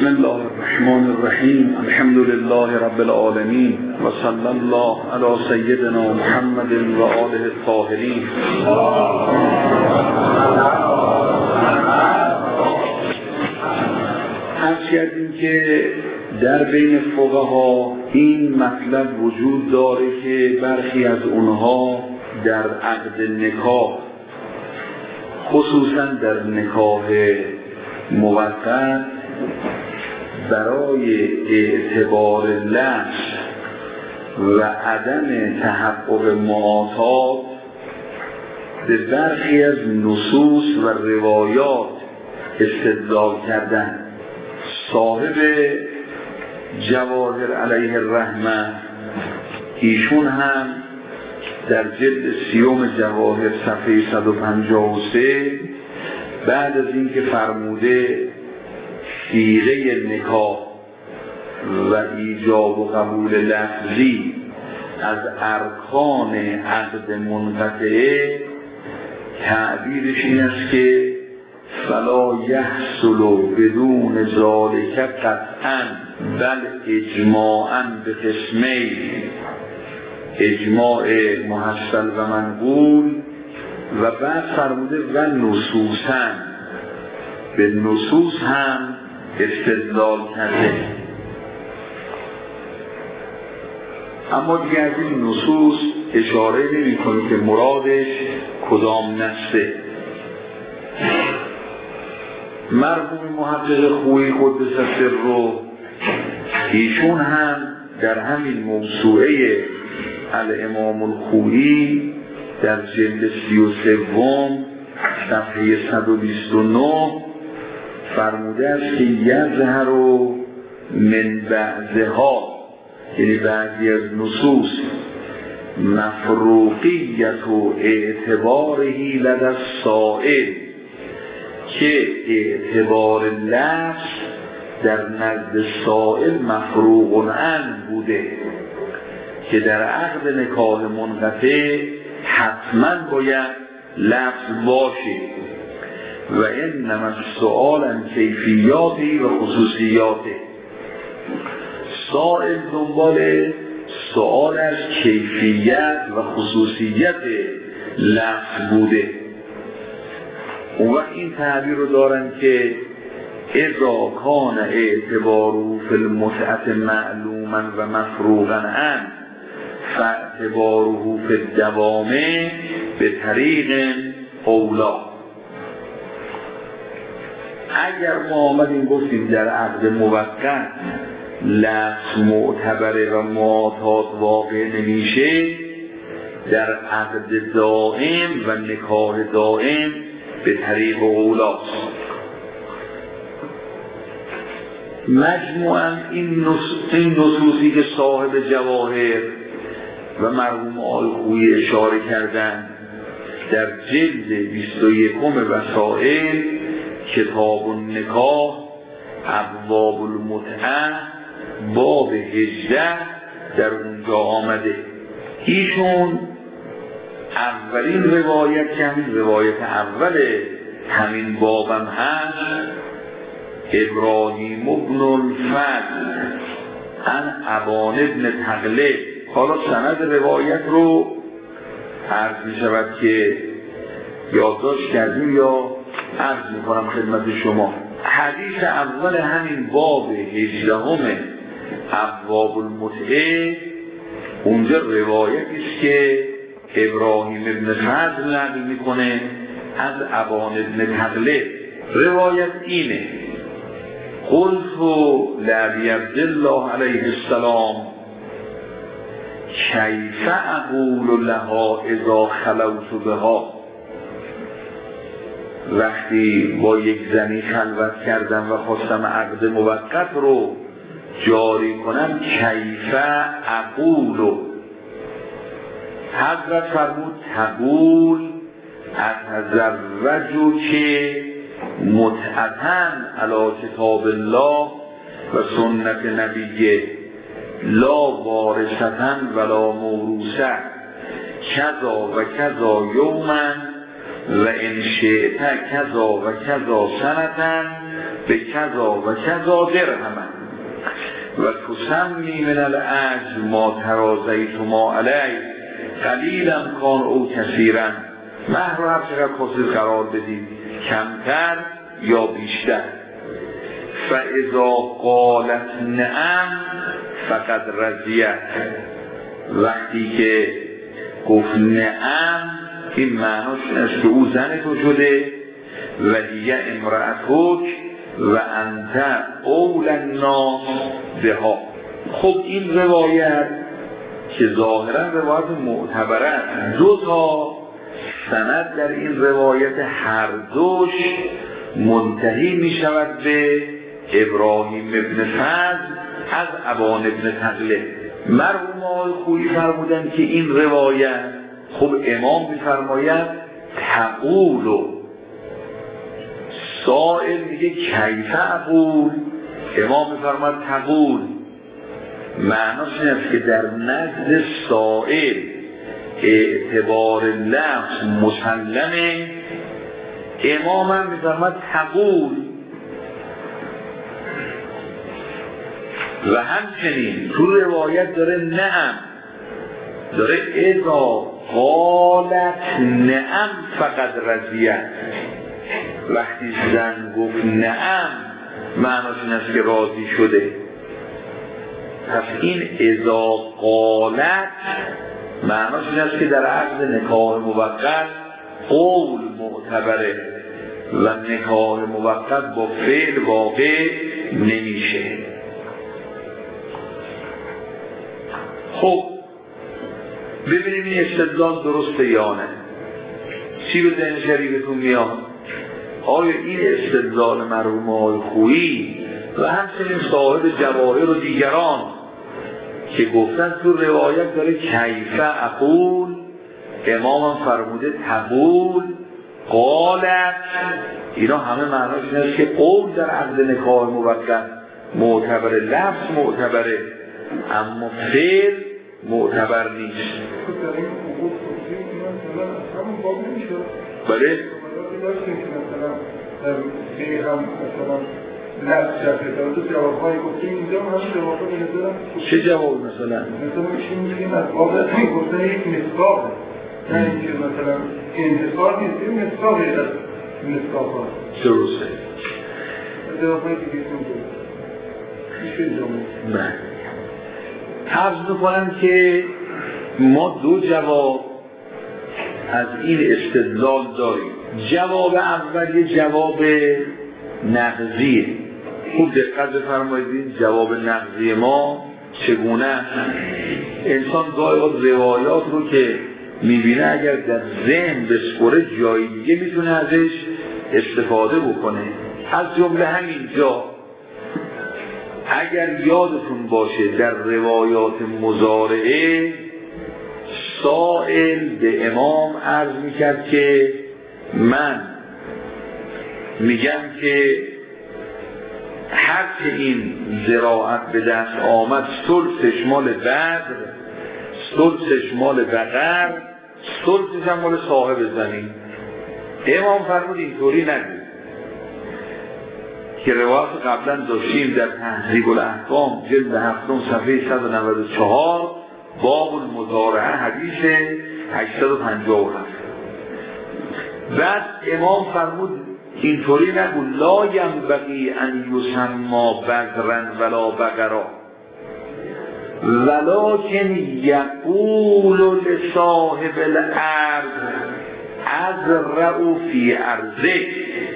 بسم الله الرحمن الرحیم. الحمد لله رب العالمین و صلی الله علی سیدنا محمد و آله الطاهرین. عرض کردیم که در بین فقها این مطلب وجود داره که برخی از اونها در عقد نکاح، خصوصا در نکاح موقت، برای اعتبار لفظ و عدم تحقق معاطات به برخی از نصوص و روایات استدلال کردن. صاحب جواهر علیه الرحمه ایشون هم در جلد 30 جواهر صفحه 153 بعد از اینکه فرموده صیغه نکاح و ایجاب و قبول لفظی از ارکان عقد منقطعه، تعبیرش این است که فلا یحصل بدون ذالک قطعا بل اجماعا به قسمین، اجماع محصل و منقول، و بعد فرموده و نصوصا، به نصوص هم استدلال کرده. اما دیگه از این نصوص اشاره نمی کنه که مرادش کدام نصه. مرحوم محقق خویی قدس سره ایشون هم در همین موسوعه الامام الخویی در جلد 33 صفحه 129 فرموده است که یظهر من بعضها، یعنی بعضی از نصوص، مفروقیت و اعتبارهی لدى السائل، که اعتبار لفظ در نزد سائل مفروغ عنه بوده، که در عقد نکاح منقطع حتما باید لفظ باشه و انما السؤال عن کیفیاتی و خصوصیاته. سائل دنبال سؤال از کیفیت و خصوصیت لفظ بوده. اون وقت این تعبیر رو دارن که اذا کان اعتباره فی المتعة معلوما و مفروغا عنه فاعتباره فی الدوام به طریق اولا. اگر ما آمدیم گفتیم در عقد موقت لفظ معتبره و معاطات واقع نمیشه، در عقد دائم و نکاح دائم به طریق اولاست. مجموعاً این نصوصی که صاحب جواهر و مرحوم آل خویی اشاره کردن در جلد 21 وسائل کتاب النکاح ابواب المتعه باب 18 در اونجا آمده. ایشون اولین روایت که همین روایت اول همین بابم هست، ابراهیم ابن الفضل عن ابان ابن تغلب. حالا سند روایت رو عرض می شود که یادداشت کردیم یا عرض می کنم خدمت شما. حدیث اول همین باب 18 ابواب المتعه، اونجا روایتی است که ابراهیم ابن فضل نقل میکنه از ابان ابن تغلب. روایت اینه: قلت لابی عبدالله علیه السلام کیف اقول لها اذا خلوت بها، وقتی با یک زنی خلوت کردم و خواستم عقد موقت رو جاری کنم، کیف اقول، حضرت فرمود تقول اتزوج که متعتن علی کتاب الله و سنت نبیه لا وارثتن ولا موروثه کذا و کذا یومن و ان شئت کذا و کذا سنتن به کذا و کذا درهمن و تسمی من العجل ما ترازیت ما علی قلیلا کان او کثیرا. مهر رو هر چقدر خواستید قرار بدید، کمتر یا بیشتر. فاذا قالت نعم فقد رضیت، وقتی که گفت نعم این معناش است که او زن تو شده و هی امرأتک و انت اول الناس بها. خب این روایت که ظاهرا روایت معتبره است، دو تا سند در این روایت هر دوش منتهی می شود به ابراهیم ابن فضل از ابان ابن تغلب. مرحوم آقای خویی فرمودن که این روایت، خب امام می فرماید تقولو، سائل میگه کیف اقول، امام می فرماید تقول. معناش این است که در نزد سائل اعتبار لفظ مسلمه، امام هم می فرماید تقول. و همچنین تو روایت داره نعم، داره اذا قالت نعم فقد رضیت. وقتی زن گفت نعم معناش این است که راضی شده. پس این اذا قالت معناش این است که در عقد نکاح موقت قول معتبره و نکاح موقت با فعل واقع نمیشه. خب ببینیم این استدلال درسته یا نه. چی به ذهن شریفتون میاد؟ آیا این استدلال مرحوم آقای خویی و همچنین صاحب جواهر و دیگران که گفتن تو روایت داره کیف اقول، امام هم فرموده تقول، قالت، اینا همه معناش این است که قول در عقد نکاح موقت معتبره، لفظ معتبره اما فعل معتبر نیست. بله؟ چه جواب مثلا؟ مثلا میگیم از قابلت گفتن یک مصداقه، نه اینکه مثلا انتصار نیست، این مصداقه از مصداقات. درسته. جوابایی که گفتم نه. عرض میکنم که ما دو جواب از این استدلال داریم. جواب اول یه جواب نقضیه. خوب دقت بفرمایید جواب نقضی ما چگونه است. انسان گاهی اوقات روایات رو که میبینه اگر در ذهن بسپره جایی دیگه میتونه ازش استفاده بکنه. از جمله همین جا اگر یادتون باشه در روایات مضارعه سائل به امام عرض میکرد که من میگم که هر که این زراعت به دست آمد ثلثش مال بدر، ثلثش مال بقر، ثلثش هم مال صاحب زمین. امام فرمود اینطوری نگید که روایت قبلا داشتیم در تهذیب الاحکام جلد 7 صفحه 194 باب المضارعه حدیث 857. بعد امام فرمود اینطوری نگو لا ینبغی ان یسمى بذرا ولا بقرا ولکن یقول لصاحب الارض ازرعوا فی ارضه.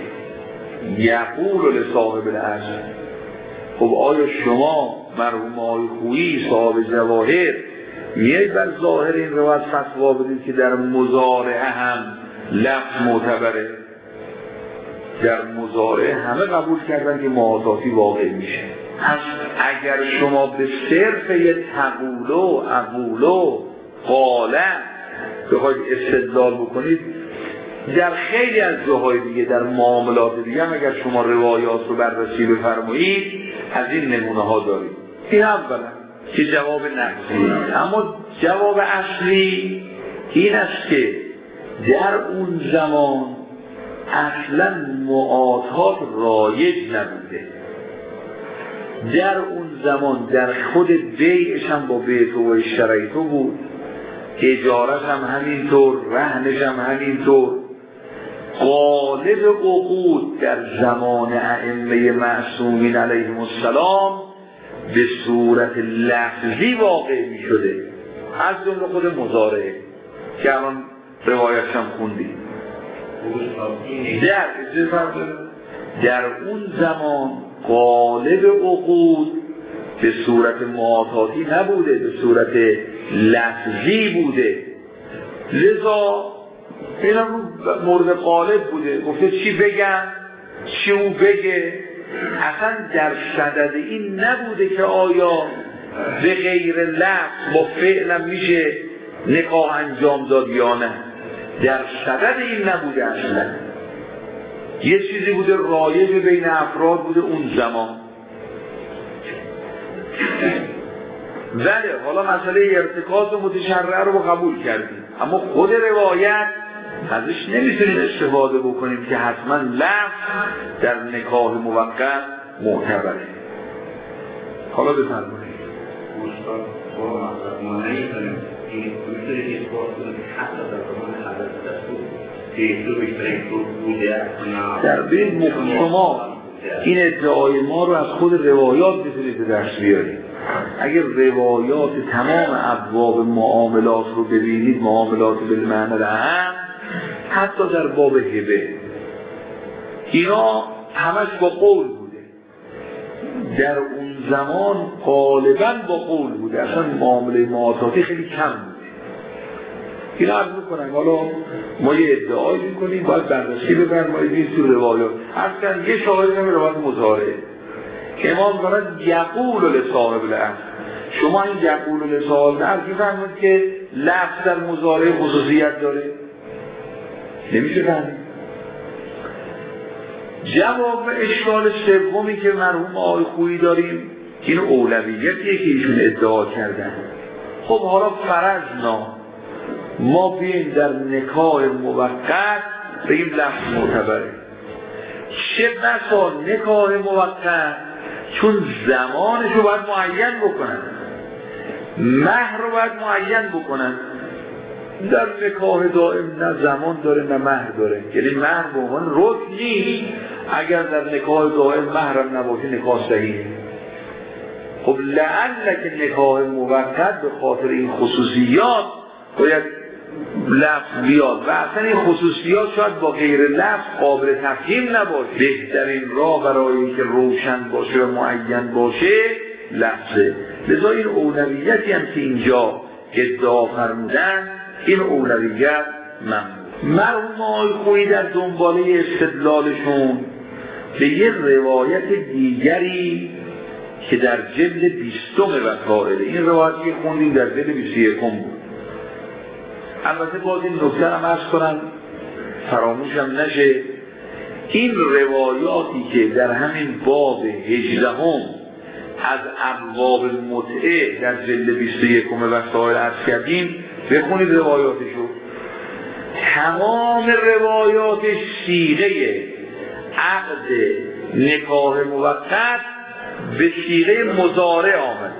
یقول لصاحب الارض. خب آیا شما مرحوم آقای خویی صاحب جواهر میایید بر ظاهر این روایت فتوا بدید که در مضارعه هم لفظ معتبره؟ در مضارعه همه قبول کردن که معاطاتی واقع میشه. پس اگر شما به صرف یه تقولو اقولو قاله بخواید استدلال بکنید، در خیلی از جاهای دیگه در معاملات دیگه هم اگر شما روایات رو بررسی بفرمایید از این نمونه ها دارید. این اولا که جواب نقصی. اما جواب اصلی این است که در اون زمان اصلا معاطات رایج نبوده. در اون زمان در خود بیعش هم با بیعتو و اشتریتو بود، اجارش هم همینطور، رهنش هم همینطور. غالب عقود در زمان ائمه معصومین علیهم السلام به صورت لفظی واقع می شده، از جمله خود مضارعه که الان روایتش هم خوندیم. در اون زمان غالب عقود به صورت معاطاتی نبوده، به صورت لفظی بوده. لذا این هم مورد غالب بوده، گفته چی بگم چی اون بگه. اصلا در صدد این نبوده که آیا به غیر لفظ با فعلا میشه نکاح انجام داد یا نه. در صدد این نبوده، اصلا یه چیزی بوده رایج بین افراد بوده اون زمان. بله حالا مسئله ارتکاز و متشرع رو قبول کردیم، اما خود روایت ازش نمیتونیم استفاده بکنیم که حتما لفظ در نکاح موقت معتبره. حالا بفرمایید. استاد با ما نمی‌تونیم این میتونید اثبات کنید حتی در زمان حضرت رسول که تو بیشترین تو بوده در بین شما این ادعای ما رو از خود روایات میتونید به دست بیارید. اگر روایات تمام ابواب معاملات رو ببینید، معاملات بالمعنی العام، حتی در باب هبه اینا همش با قول بوده. در اون زمان غالبا با قول بوده، اصلا معامله معاطاتی خیلی کم بوده. اینا عرض میکنم حالا ما یه ادعایی میکنیم باید بررسی بفرمایید تو روایات. اصلا یه شاهد هم روایت مضارعه امام فرد یقول لصاحب الامر. شما این یقول لصاحب الامر میفهمید که لفظ در مضارع خصوصیت داره؟ نمیشه فهمید. جواب اشکال سومی که مرحوم آقای خویی داریم این اولویتیه که ایشون ادعا کردن. خب حالا فرضنا ما بیاییم در نکاح موقت بگیم لفظ معتبره. چه بسا نکاح موقت چون زمانش رو باید معین بکنن، مهر رو باید معین بکنن. در نکاح دائم نه زمان داره نه مهر داره، یعنی مهر به عنوان رکن نیست. اگر در نکاح دائم مهرم نباشه نکاح صحیحه. خب لعل که نکاح موقت به خاطر این خصوصیات باید لفظ بیاد و اصلا این خصوصیات شاید با غیر لفظ قابل تفهیم نباشه. بهترین راه برای اینکه روشن باشه و معین باشه لفظه. لذا این اولویتی هم که اینجا ادعا فرمودن این اولویت ممنوع. مرحوم آقای خویی در دنباله استدلالشون به یه روایت دیگری که در جلد 20 وسائل، این روایتی که خوندیم در جلد 21 بود. البته باز این نکته هم عرض کنم فراموشم نشه، این روایاتی که در همین باب 18 از ابواب متعه در جلد 21 وسائل عرض کردیم، بخونید روایاتشو. تمام روایاتش صیغه عقد نکاح موقت به صیغه مضارع آمده.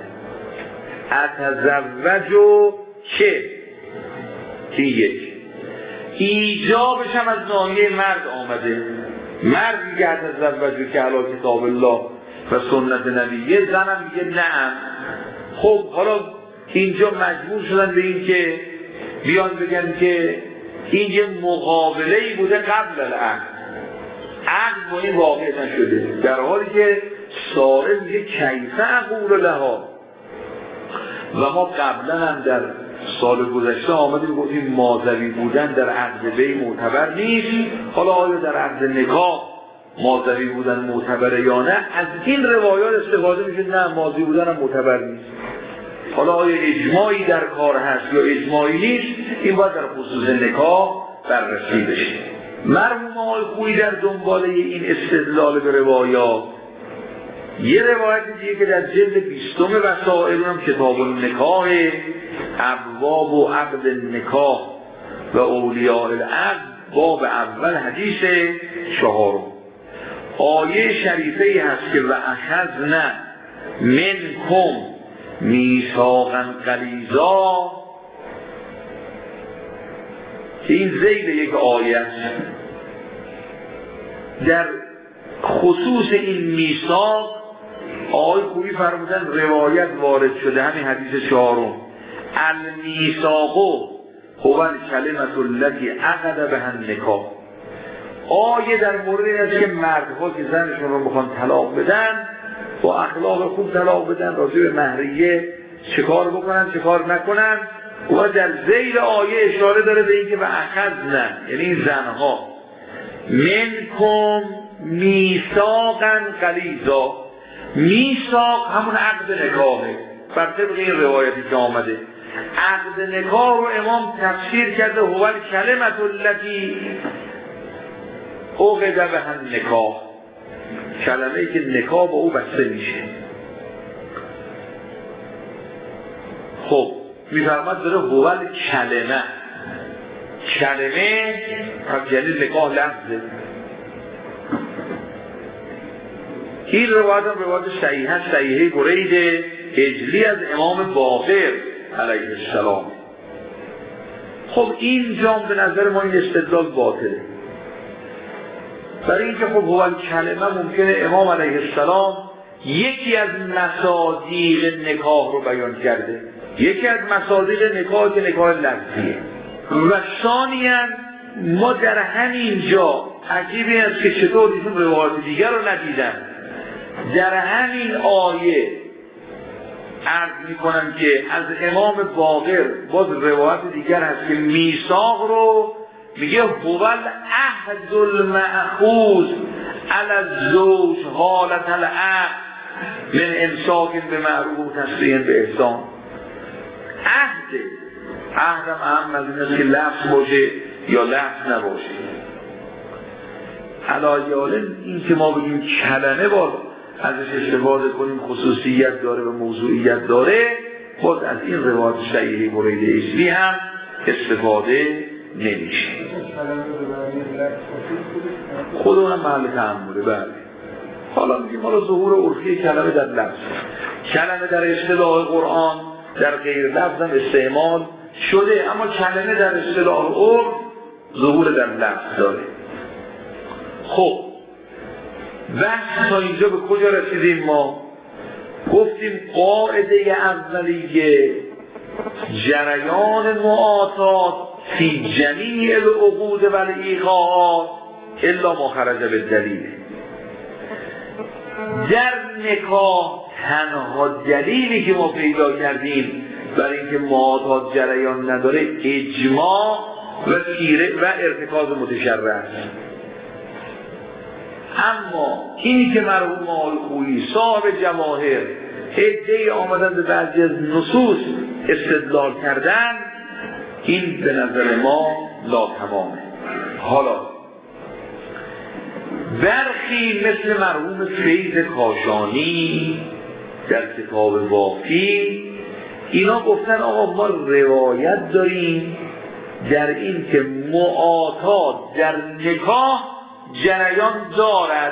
اتزوج که یک ایجابش هم از ناحیه مرد آمده. مرد میگه اتزوج که علی کتاب الله و سنت نبیه، زنم میگه نعم. خب حالا اینجا مجبور شدن به این که بیان بگن که این یه مقابله‌ای بوده قبل العقد، عقد با این واقع نشده، در حالی که سائل میگه کیف اقول لها. و ما قبلا هم در سال گذشته آمدیم گفتیم ماضوی بودن در عقد بی معتبر نیست. حالا آیا در عقد نکاح ماضوی بودن معتبره یا نه؟ از این روایات استفاده میشه نه ماضی بودن هم معتبر نیست. حالا آیا اجماعی در کار هست یا اجماعی نیست؟ این باید در خصوص نکاح بررسی بشه. مرحوم آقای خویی در دنباله این استدلال به روایات یه روایت دیگه که در جلد 20 وسائل هم کتاب النکاح، ابواب و عقد النکاح و اولیاء العقد باب اول حدیث 4. آیه شریفه هست که و اخذنا منکم میثاقا غلیظا. این ذیل یک آیه است. در خصوص این میثاق آقای خوبی فرمودن روایت وارد شده، همین حدیث 4. المیثاق هو الکلمة التي عقد بها النکاح. آیه در مورد این است که مردها که زنشون رو بخوان طلاق بدن با اخلاق خوب طلاق بدن، راجع به مهریه چه کار بکنن چه کار نکنن. و در ذیل آیه اشاره داره به اینکه و اخذنا، یعنی این زنها، منکم میثاقا غلیظا. میثاق همون عقد نکاحه بر طبق این روایتی که آمده. عقد نکاح رو امام تفسیر کرده هو الکلمة التي عقد بها النکاح، کلمه‌ای که نکاح با او بسته میشه. خب میفرماد داره هو الکلمه، کلمه یعنی نکاح لفظه. این روایت هم روایت صحیحه برید هجلی از امام باقر علیه السلام. خب این جام به نظر ما این استدلال باطله، برای اینکه خب هو الکلمه ممکنه امام علیه السلام یکی از مصادیق نکاح رو بیان کرده، یکی از مصادیق نکاح که نکاح لفظیه. و ثانیاً ما در همین جا عجیبی است که چطور ایشون روایات دیگر رو ندیدن. در همین آیه عرض میکنم که از امام باقر باز روایت دیگر هست که میثاق رو میگه هو العهد المأخوذ علی الزوج حالت العقد من امساک بمعروف و تسریح باحسان. عهدم اهم از این است که لفظ باشه یا لفظ نباشه. علاوه این که ما بگیم کلمه باز ازش استفاده کنیم خصوصیت داره و موضوعیت داره، باز از این روایت صحیحه برید اصلی هم استفاده نمیشه. خود اونم محل تأمله. بله حالا میگیم حالا ظهور عرفی کلمه در لفظ، کلمه در اصطلاح قرآن در غیر لفظ هم استعمال شده، اما کلمه در اصطلاح عرف ظهور در لفظ داره. خب بحث تا اینجا به کجا رسیدیم؟ ما گفتیم قاعده اولیه جریان معاطات فی جمیع العقود و الایقاعات الا ما خرج بالدلیل. در نکاح تنها دلیلی که ما پیدا کردیم برای اینکه معاطات جریان نداره اجماع و تیره و ارتکاز متشرع است. اما اینی که مرحوم آقای خویی صاحب جواهر عده‌ای آمدن به بعضی از نصوص استدلال کردن، این به نظر ما ناتمامه. حالا برخی مثل مرحوم فیض کاشانی در کتاب وافی اینا گفتن آقا ما روایت داریم در این که معاطات در نکاح جریان دارد.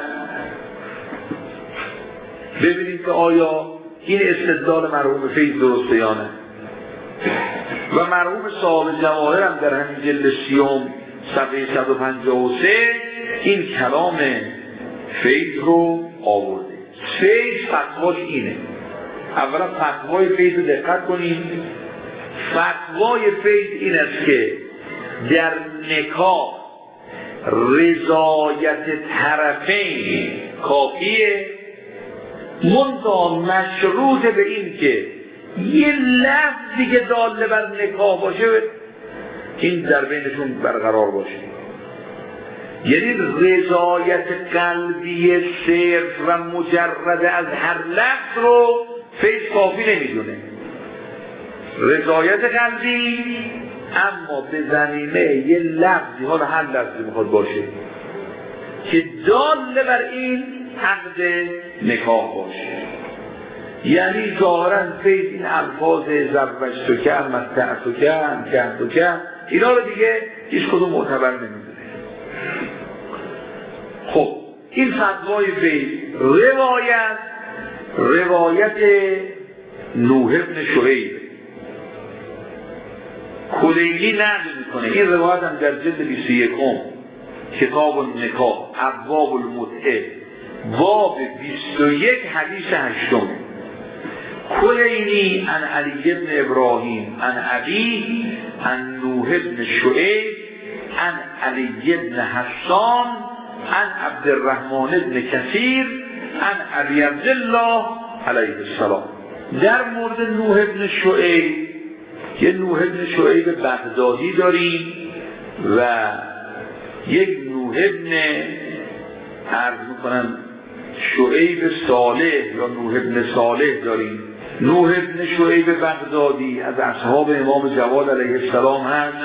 ببینید که آیا این استدلال مرحوم فیض درسته یا نه. و مرحوم صاحب جواهر هم در همین جلد 30 صفحه 153 این کلام فیض رو آورده. فیض فتواش اینه. اولا فتوای فیض رو دقت کنیم. فتوای فیض این است که در نکاح رضایت طرفین کافیه، منتها مشروط به این که یه لفظی که داله بر نکاح باشه این در بینشون برقرار باشه. یعنی رضایت قلبی صرف و مجرد از هر لفظ رو فیض کافی نمیدونه. رضایت قلبی اما به زمینه یه لفظی، حالا هر لفظی میخواد باشه که داله بر این عقد نکاح باشه. یعنی ظاهراً فیض این الفاظ زوجتک، متعتک، انکحتک اینا رو دیگه هیچ کدوم معتبر نمیدونه. این فتوای وی. روایت نوح بن شعیب کلیلی نقل میکنه. این روایت هم در جلد 21 کتاب النکاح ابواب المتعه باب 21 حدیث 8 کلیلی عن علی بن ابراهیم عن ابی عن نوح بن شعیب عن علی بن حسان عن عبد الرحمن بن کثیر عن ابی عبدالله علیه السلام. در مورد نوح بن شعیب، یه نوح بن شعیب بغدادی داریم و یک نوح بن عرض میکنم شعیب صالح یا نوح بن صالح داریم. نوح بن شعیب بغدادی از اصحاب امام جواد علیه السلام هست.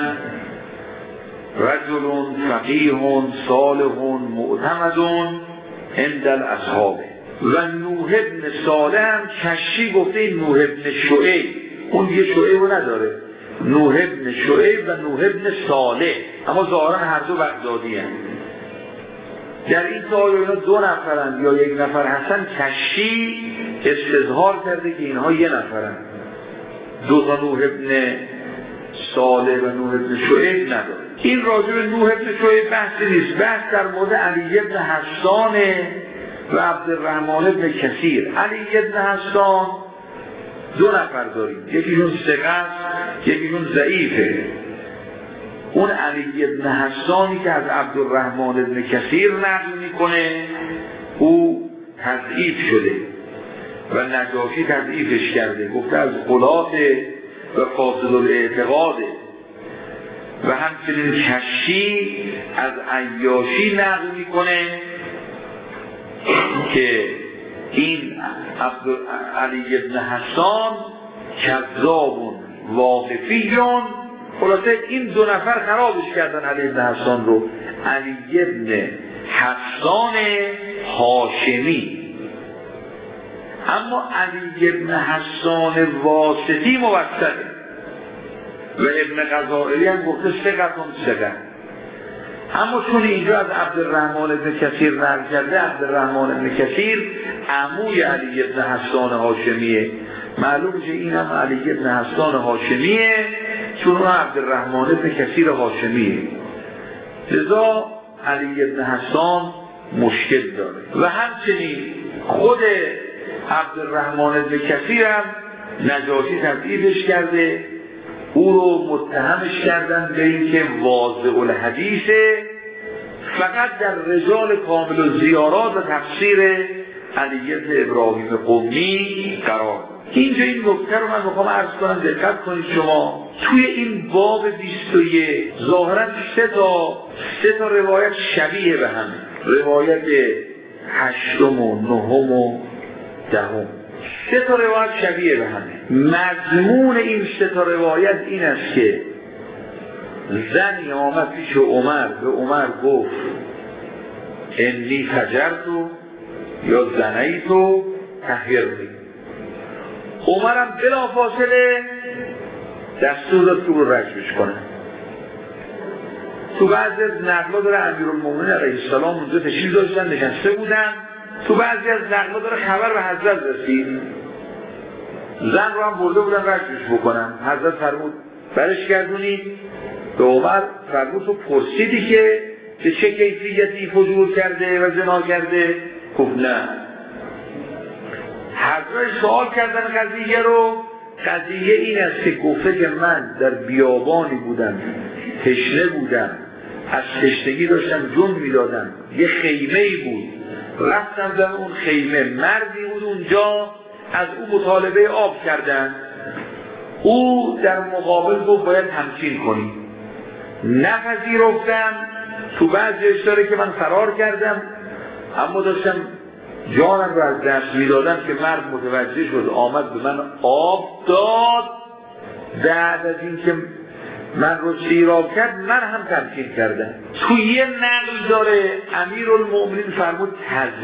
رجل فقیه صالح معتمد عند الاصحاب. و نوح بن صالح هم کشی گفته این نوح بن شعیب، اون دیگه شعیب رو نداره، نوح بن شعیب و نوح بن صالح، اما ظاهرا هر دو بغدادی هم. در این تا اینا 2 نفرن یا 1 نفر هستن، کشی استظهار کرده که اینها 1 نفرن. 2 تا نوح بن صالح و نوح بن شعیب نداره. این راجع به نوح بن شعیب بحثی نیست، بحث در مورد علی بن حسان و عبدالرحمن بن کثیر. علی بن حسان 2 نفر داریم، یکیشون ثقه است، یکیشون ضعیفه. اون علی بن حسانی که از عبدالرحمن بن کثیر نقل میکنه او تضعیف شده و نجاشی تضعیفش کرده، گفته از غلات و فاسد الاعتقاده. و همچنین کشی از عیاشی نقل میکنه که این علی بن حسان کذاب واقفیون. خلاصه این 2 نفر خرابش کردن علی بن حسان رو. علی بن حسان هاشمی، اما علی بن حسان واسطی موثقه و ابن غزائری هم گفته ثقه. اما چون اینجا از عبدالرحمن بن کثیر نقل کرده، عبدالرحمن بن کثیر عموی علی بن حسان هاشمیه، معلوم که این هم علی بن حسان هاشمیه چون اون عبدالرحمن بن کثیر هاشمیه، لذا علی بن حسان مشکل داره. و همچنین خود عبدالرحمن بن کثیر هم نجاشی تضعیفش کرده، او رو متهمش کردن به این که واضع الحدیثه، فقط در رجال کامل و زیارات و تفسیر علی بن ابراهیم قمی قرار داد. اینجا این نکته رو من میخوام عرض کنم، دقت کنید شما. توی این باب 21 ظاهرا 3 تا روایت شبیه به هم، روایت 8 و 9 و 10، 3 تا روایت شبیه به همه. مضمون این 3 تا روایت این است که زنی آمد پیش عمر، به عمر گفت انی فجرتو یا زنیتو تحیرنی. عمرم بلا فاصله دستور داد که رو رجمش کنه. تو بعضی از نقلا داره امیرالمومنین علیه السلام اونجا تشریف داشتن، نشسته بودن. تو بعضی از نقلا داره خبر به حضرت رسید، زن رو هم برده بودن رجمش بکنن. حضرت فرمود برش گردونید. به عمر فرمود تو پرسیدی که به چه کیفیتی فجور کرده و زنا کرده؟ گفت نه. حضرت سوال کردن قضیه رو، قضیه این است که گفته که من در بیابانی بودم، تشنه بودم، از تشنگی داشتم جون میدادم، یه خیمه‌ای بود، رفتم در اون خیمه، مردی بود اونجا، از او مطالبه آب کردن. او در مقابل گفت باید تمکین کنی. نپذیرفتم. تو بعضی اشاره که من فرار کردم، اما داشتم جانم رو از دست میدادم که مرد متوجه شد، آمد به من آب داد. بعد از این که من رو سیراب کرد، من هم تمکین کردم. تو یه نقل داره امیرالمومنین فرمود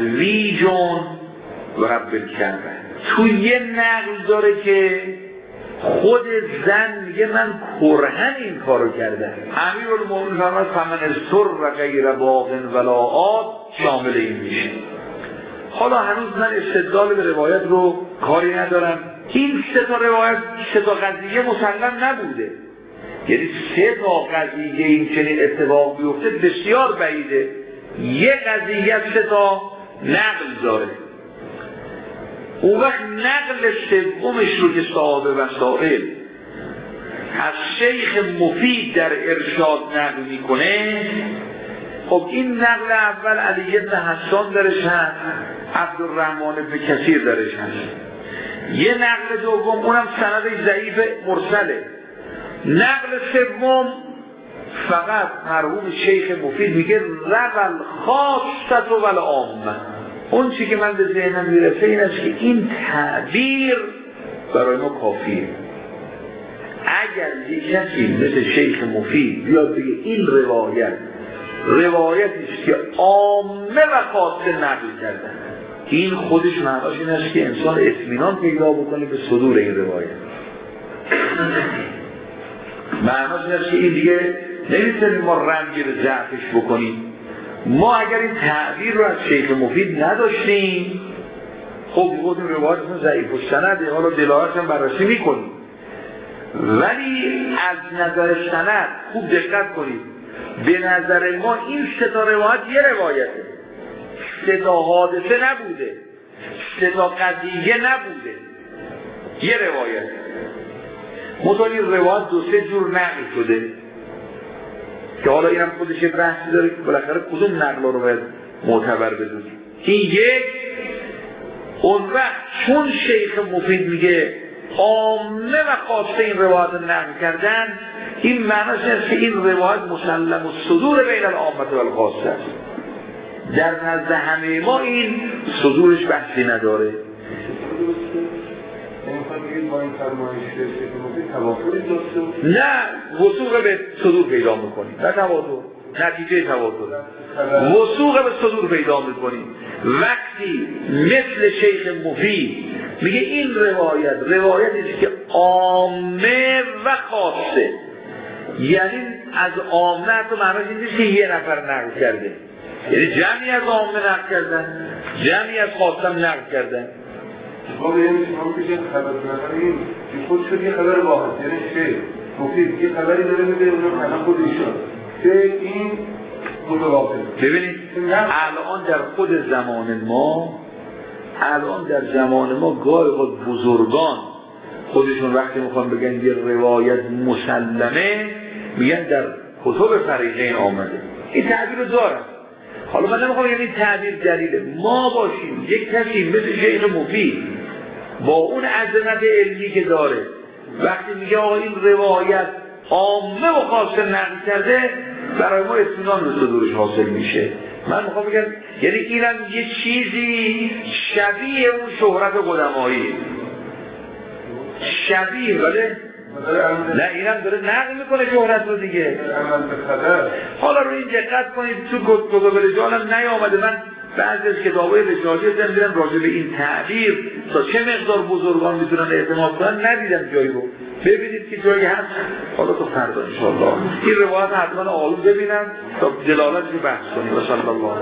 تزویجون و رب الکعبه. تو یه نقل داره که خود زن میگه من کرهن این کارو کردم. امیرالمومنین فرمود فمن اضطر غیر باغ ولا عاد شامل این میشه. حالا هنوز من استدلال به روایت رو کاری ندارم. این سه تا روایت، سه تا قضیه مسلم نبوده، یعنی سه تا قضیه این چنین اتفاق بیفته بسیار بعیده. یک قضیه سه تا نقل داره. اون وقت نقل سومش رو که صاحب وسائل از شیخ مفید در ارشاد نقل میکنه، خب این نقل اول علی بن حسان درش هست، عبدالرحمن بن کثیر درش هست. یه نقل دوم اونم سند ضعیف مرسله. نقل سوم فقط مرحوم شیخ مفید میگه رول خاصت و عامه. اون چی که من به ذهنم میرسه این است که این تعبیر برای ما کافیه. اگر یک کسی مثل شیخ مفید بیاد بگه این روایتی است که عامه و خاصه نقل کردن، این خودش معناش این است که انسان اطمینان پیدا بکنه به صدور این روایت. معناش این است که این دیگه نمیتونیم ما رنگی به ضعفش بکنیم. ما اگر این تعبیر رو از شیخ مفید نداشتیم، خب بودیم روایتمون ضعیف السنده، حالا دلالت هم بررسی میکنیم، ولی از نظر سند خوب دقت کنید، به نظر ما این سه تا روایت یه روایته، سه تا حادثه نبوده، سه تا قضیه نبوده، یه روایت. مطمئن این روایت دو سه جور نقل شده که حالا اینم خودش بحثی داره که بالاخره کدوم نقل رو باید معتبر بدونیم. این یک. اون وقت چون شیخ مفید میگه عامه و خاصه این روایت نقل کردن، این معناش است که این روایت مسلم الصدور بین العامه و الخاصه است. در نزد همه ما این صدورش بحثی نداره. نه، وثوق به صدور پیدا میکنیم، نه تواتر، نتیجه تواتر، وثوق به صدور پیدا میکنیم. وقتی مثل شیخ مفید میگه این روایتی که عامه و خاصه، یعنی از عامه تو معناش این نیست که یه نفر نقل کرده، یعنی جمعی از عامه نقل کردن، جمعی از خاصه نقل کردن. ما به این شما پیش خبر نفرین که خود شد یه خبر واحد، یعنی شیخ مفید یه خبری داره میده اونو همه خود ایشان که این متوافق. ببینید الان در خود زمان ما گاهی خود بزرگان خودشون وقتی میخوان بگن یه روایت مسلمه میگن در کتب فریقین آمده. این تعبیر رو دارن. حالا من نمیخوام یعنی تعبیر دلیله. ما باشیم یک کسی مثل شیخ مفید با اون عظمت علمی که داره وقتی میگه آقا این روایت عامه و خاصه نقل کرده، برای ما اطمینان به صدورش حاصل میشه. من میخوام بگم یعنی اینم یه چیزی شبیه اون شهرت قدمایی، شبیه، ولی نه اینم داره نقل میکنه شهرت رو دیگه. حالا رو این دقت کنید تو کتب رجال هم نیامده. من بعضی از کتابای رجالی دیدم راجع به این تعبیر تا چه مقدار بزرگان میتونن اعتماد کنن، ندیدم جایی رو. ببینید که جایی هست، حالا تو فردا انشاءالله این روایت حتما آروم ببینم تا دلالتش رو بحث کنیم. و صلی الله